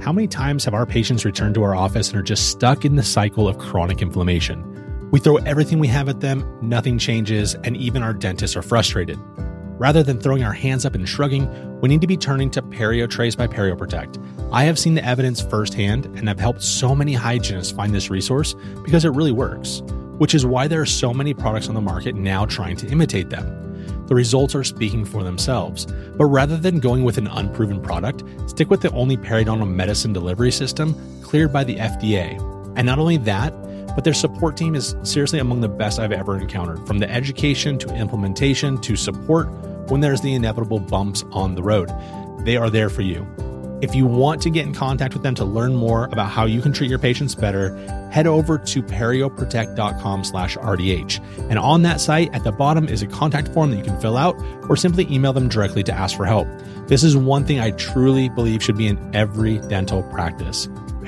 How many times have our patients returned to our office and are just stuck in the cycle of chronic inflammation? We throw everything we have at them, nothing changes, and even our dentists are frustrated. Rather than throwing our hands up and shrugging, we need to be turning to PerioTrace by PerioProtect. I have seen the evidence firsthand and have helped so many hygienists find this resource because it really works, which is why there are so many products on the market now trying to imitate them. The results are speaking for themselves, but rather than going with an unproven product, stick with the only periodontal medicine delivery system cleared by the FDA. And not only that, but their support team is seriously among the best I've ever encountered, from the education to implementation to support when there's the inevitable bumps on the road. They are there for you. If you want to get in contact with them to learn more about how you can treat your patients better, head over to perioprotect.com/RDH. And on that site, at the bottom is a contact form that you can fill out or simply email them directly to ask for help. This is one thing I truly believe should be in every dental practice.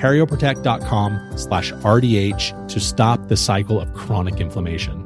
perioprotect.com/RDH to stop the cycle of chronic inflammation.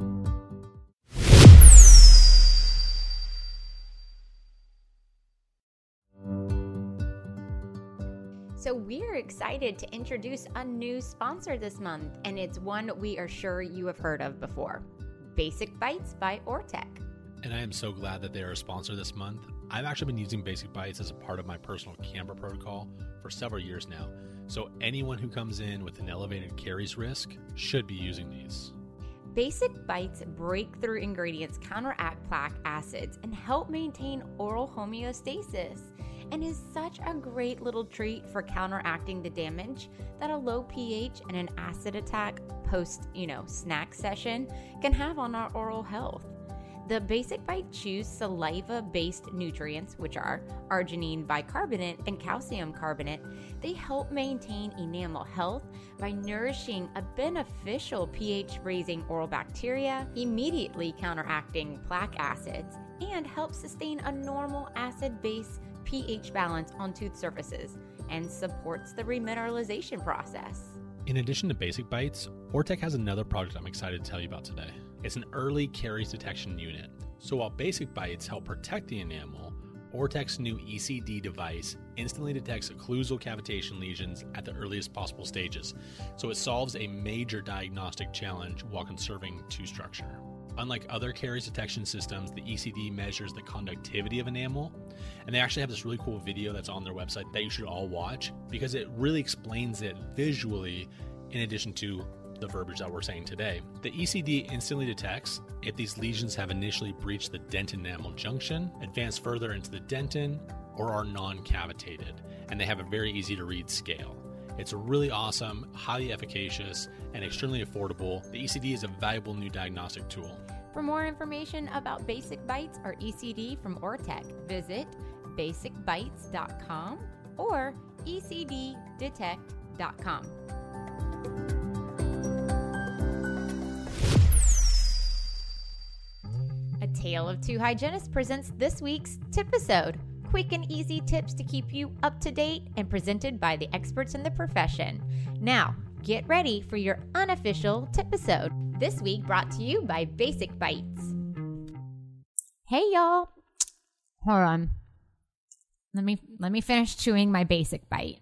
So we're excited to introduce a new sponsor this month, and it's one we are sure you have heard of before, Basic Bites by Ortec. And I am so glad that they are a sponsor this month. I've actually been using Basic Bites as a part of my personal camber protocol for several years now. So anyone who comes in with an elevated caries risk should be using these. Basic Bites breakthrough ingredients counteract plaque acids and help maintain oral homeostasis, and is such a great little treat for counteracting the damage that a low pH and an acid attack post, snack session can have on our oral health. The Basic Bite chews saliva-based nutrients, which are arginine bicarbonate and calcium carbonate. They help maintain enamel health by nourishing a beneficial pH-raising oral bacteria, immediately counteracting plaque acids, and help sustain a normal acid-base pH balance on tooth surfaces, and supports the remineralization process. In addition to Basic Bites, Ortec has another product I'm excited to tell you about today. It's an early caries detection unit. So while Basic Bites help protect the enamel, Ortec's new ECD device instantly detects occlusal cavitation lesions at the earliest possible stages. So it solves a major diagnostic challenge while conserving tooth structure. Unlike other caries detection systems, the ECD measures the conductivity of enamel, and they actually have this really cool video that's on their website that you should all watch because it really explains it visually in addition to the verbiage that we're saying today. The ECD instantly detects if these lesions have initially breached the dentin-enamel junction, advanced further into the dentin, or are non-cavitated, and they have a very easy to read scale. It's really awesome, highly efficacious, and extremely affordable. The ECD is a valuable new diagnostic tool. For more information about Basic Bites or ECD from Ortec, visit basicbites.com or ecddetect.com. A Tale of Two Hygienists presents this week's Tipisode. Quick and easy tips to keep you up to date and presented by the experts in the profession. Now, get ready for your unofficial Tipisode. This week brought to you by Basic Bites. Hey y'all. Hold on. Let me finish chewing my Basic Bite.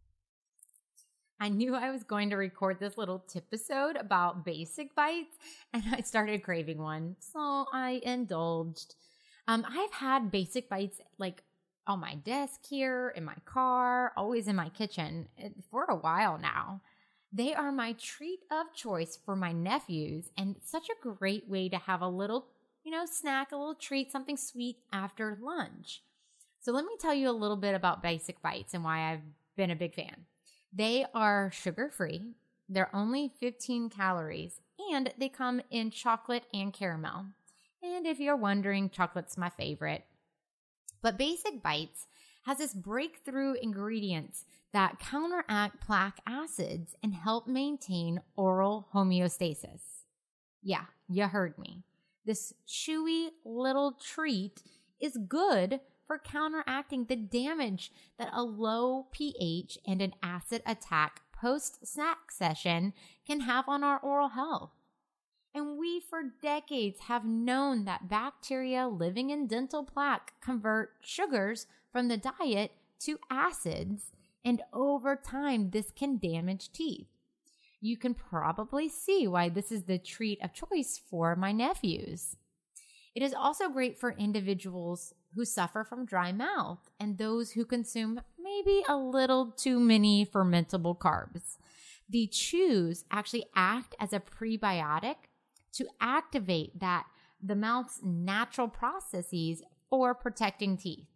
I knew I was going to record this little Tipisode about Basic Bites, and I started craving one, so I indulged. I've had Basic Bites on my desk here, in my car, always in my kitchen for a while now. They are my treat of choice for my nephews, and such a great way to have a little, snack, a little treat, something sweet after lunch. So let me tell you a little bit about Basic Bites and why I've been a big fan. They are sugar-free, they're only 15 calories, and they come in chocolate and caramel. And if you're wondering, chocolate's my favorite. But Basic Bites has this breakthrough ingredients that counteract plaque acids and help maintain oral homeostasis. Yeah, you heard me. This chewy little treat is good for counteracting the damage that a low pH and an acid attack post-snack session can have on our oral health. And we for decades have known that bacteria living in dental plaque convert sugars from the diet to acids, And over time, this can damage teeth. You can probably see why this is the treat of choice for my nephews. It is also great for individuals who suffer from dry mouth and those who consume maybe a little too many fermentable carbs. The chews actually act as a prebiotic to activate the mouth's natural processes for protecting teeth.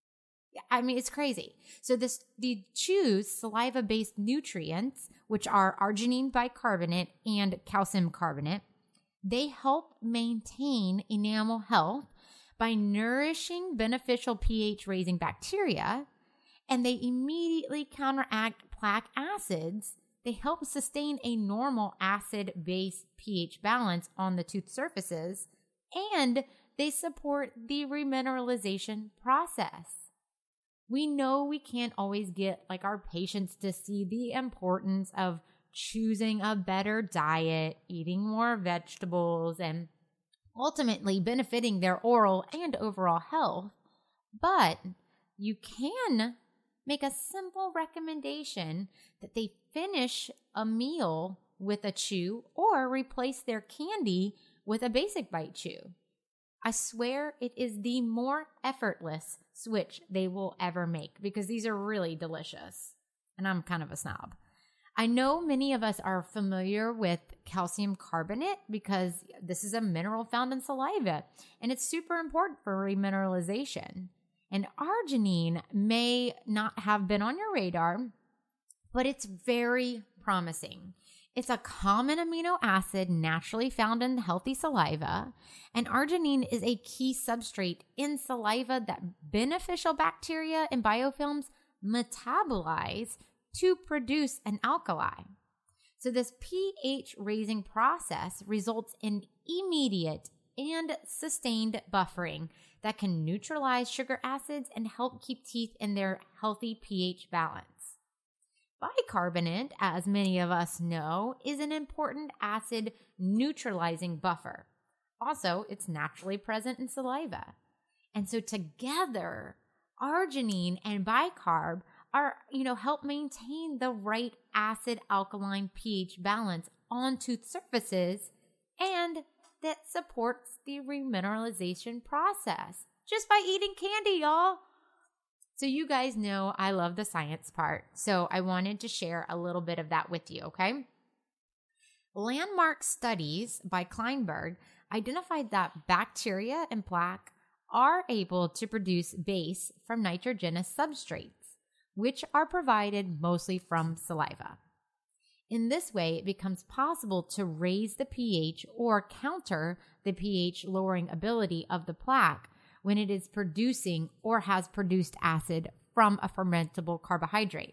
I mean, it's crazy. So the chews saliva-based nutrients, which are arginine bicarbonate and calcium carbonate, they help maintain enamel health by nourishing beneficial pH-raising bacteria, and they immediately counteract plaque acids. They help sustain a normal acid-base pH balance on the tooth surfaces, and they support the remineralization process. We know we can't always get our patients to see the importance of choosing a better diet, eating more vegetables, and ultimately benefiting their oral and overall health. But you can make a simple recommendation that they finish a meal with a chew or replace their candy with a Basic Bite chew. I swear it is the more effortless switch they will ever make because these are really delicious. And I'm kind of a snob. I know many of us are familiar with calcium carbonate because this is a mineral found in saliva and it's super important for remineralization. And arginine may not have been on your radar, but it's very promising. It's a common amino acid naturally found in healthy saliva, and arginine is a key substrate in saliva that beneficial bacteria and biofilms metabolize to produce an alkali. So this pH raising process results in immediate and sustained buffering that can neutralize sugar acids and help keep teeth in their healthy pH balance. Bicarbonate, as many of us know, is an important acid neutralizing buffer. Also, it's naturally present in saliva. And so together, arginine and bicarb are, help maintain the right acid alkaline pH balance on tooth surfaces, and that supports the remineralization process just by eating candy, y'all. So you guys know I love the science part, so I wanted to share a little bit of that with you, okay? Landmark studies by Kleinberg identified that bacteria and plaque are able to produce base from nitrogenous substrates, which are provided mostly from saliva. In this way, it becomes possible to raise the pH or counter the pH lowering ability of the plaque when it is producing or has produced acid from a fermentable carbohydrate.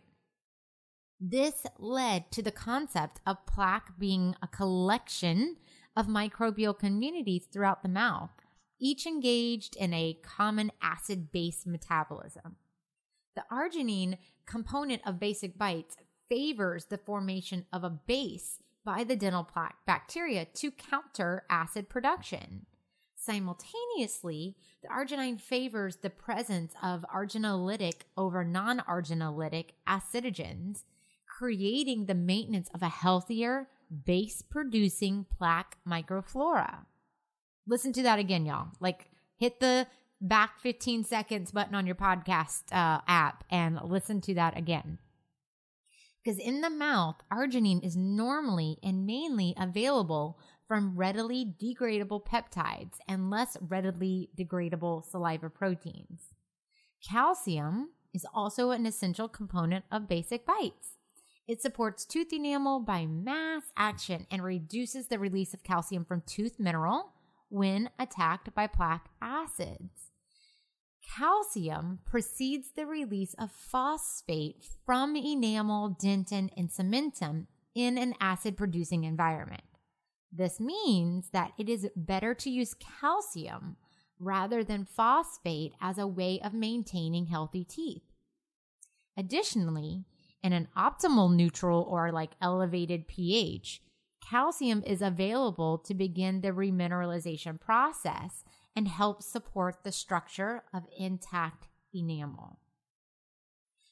This led to the concept of plaque being a collection of microbial communities throughout the mouth, each engaged in a common acid-base metabolism. The arginine component of Basic Bites favors the formation of a base by the dental plaque bacteria to counter acid production. Simultaneously, the arginine favors the presence of arginolytic over non-arginolytic acidogens, creating the maintenance of a healthier, base-producing plaque microflora. Listen to that again, y'all. Hit the back 15 seconds button on your podcast app and listen to that again. Because in the mouth, arginine is normally and mainly available from readily degradable peptides and less readily degradable saliva proteins. Calcium is also an essential component of Basic Bites. It supports tooth enamel by mass action and reduces the release of calcium from tooth mineral when attacked by plaque acids. Calcium precedes the release of phosphate from enamel, dentin, and cementum in an acid-producing environment. This means that it is better to use calcium rather than phosphate as a way of maintaining healthy teeth. Additionally, in an optimal neutral or elevated pH, calcium is available to begin the remineralization process and help support the structure of intact enamel.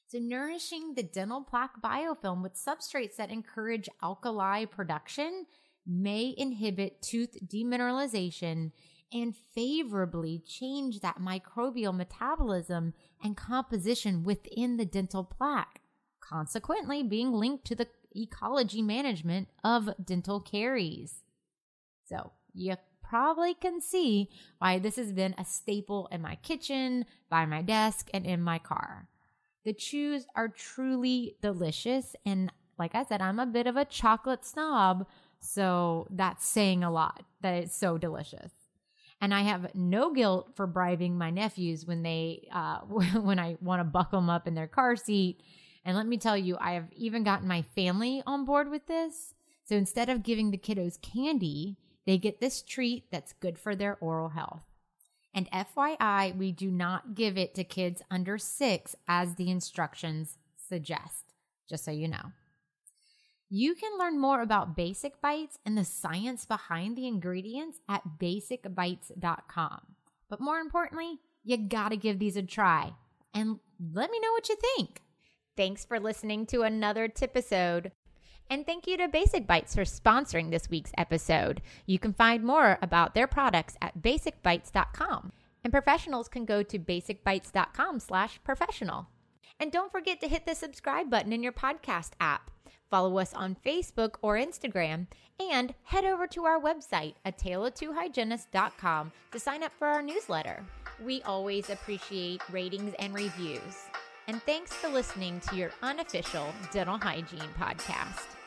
So nourishing the dental plaque biofilm with substrates that encourage alkali production may inhibit tooth demineralization and favorably change that microbial metabolism and composition within the dental plaque, consequently being linked to the ecology management of dental caries. So you probably can see why this has been a staple in my kitchen, by my desk, and in my car. The chews are truly delicious, and like I said, I'm a bit of a chocolate snob, so that's saying a lot that it's so delicious. And I have no guilt for bribing my nephews when they when I want to buckle them up in their car seat. And let me tell you, I have even gotten my family on board with this. So instead of giving the kiddos candy, they get this treat that's good for their oral health. And FYI, we do not give it to kids under 6 as the instructions suggest, just so you know. You can learn more about Basic Bites and the science behind the ingredients at basicbites.com. But more importantly, you gotta give these a try and let me know what you think. Thanks for listening to another Tipisode. And thank you to Basic Bites for sponsoring this week's episode. You can find more about their products at basicbites.com. And professionals can go to basicbites.com/professional. And don't forget to hit the subscribe button in your podcast app. Follow us on Facebook or Instagram, and head over to our website, ataleoftwohygienists.com, to sign up for our newsletter. We always appreciate ratings and reviews. And thanks for listening to your unofficial dental hygiene podcast.